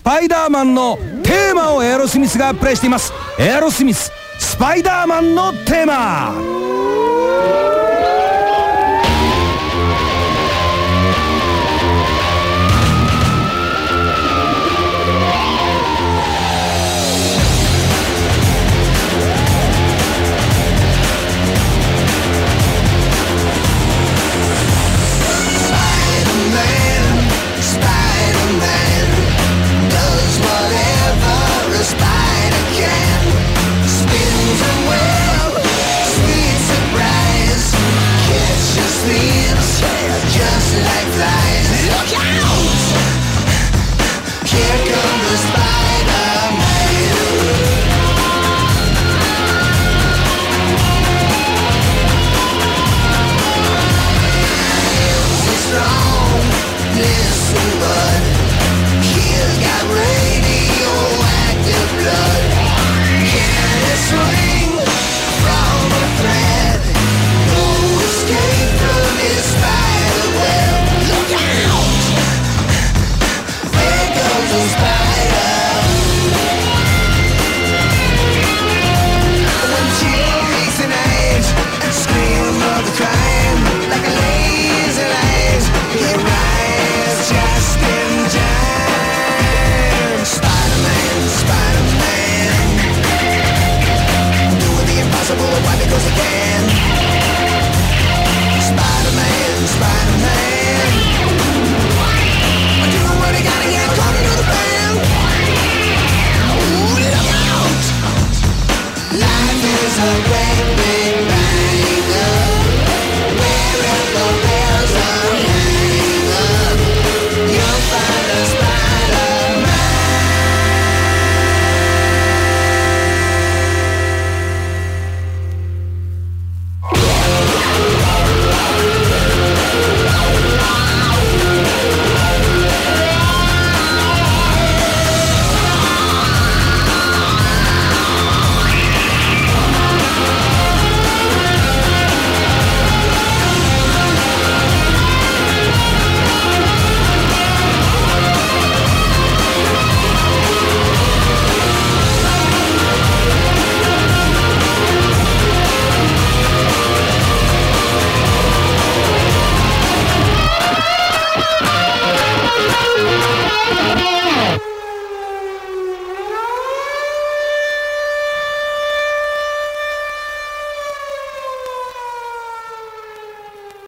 パイダーマンのテーマをエアロスミスがプレイしています。エアロスミススパイダーマンのテーマ。